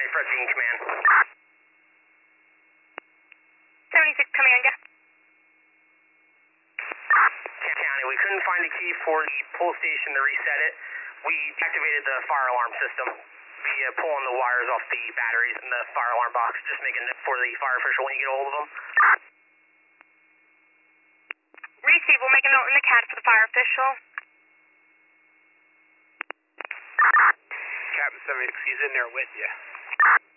Fred being command. 76 coming on, yeah. County, we couldn't find a key for the pull station to reset it. We activated the fire alarm system via pulling the wires off the batteries in the fire alarm box, just making it for the fire official when you get a hold of them. Receive, we'll make a note in the CAD for the fire official. Captain 76, he's in there with you.